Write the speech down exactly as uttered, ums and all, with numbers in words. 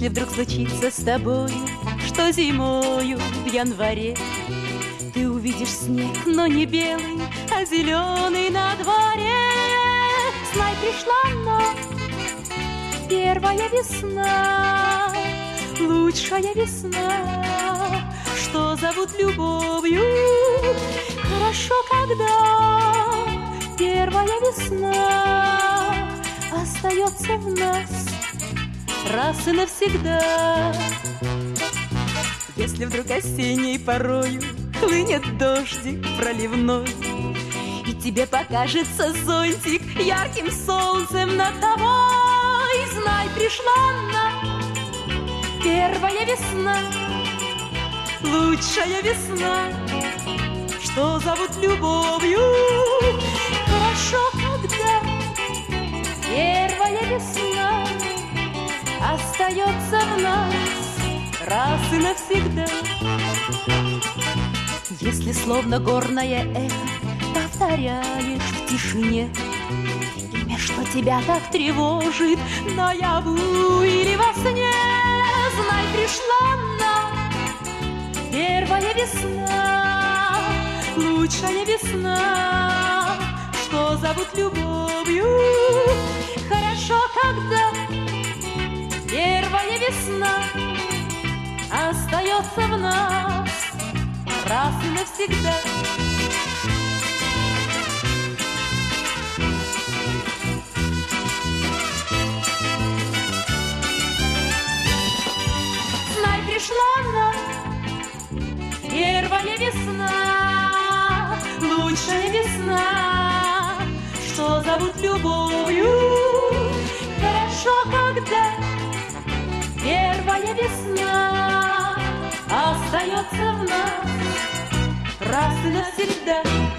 Если вдруг случится с тобою, что зимою в январе ты увидишь снег, но не белый, а зеленый на дворе, знай, пришла она, первая весна, лучшая весна, что зовут любовью. Хорошо, когда первая весна остается в нас раз и навсегда. Если вдруг осенней порою хлынет дождик проливной, и тебе покажется зонтик ярким солнцем над тобой, знай, пришла она, первая весна, лучшая весна, что зовут любовью. Хорошо, когда первая весна остается в нас раз и навсегда. Если словно горное эхо повторяешь в тишине имя, что тебя так тревожит наяву или во сне, знай, пришла она, первая весна, лучшая весна, что зовут любовью. Хорошо, когда первая весна остается в нас раз и навсегда. Знай, пришла она, первая весна, лучшая весна, что зовут любовью. Хорошо, когда первая весна остается в нас раз и навсегда.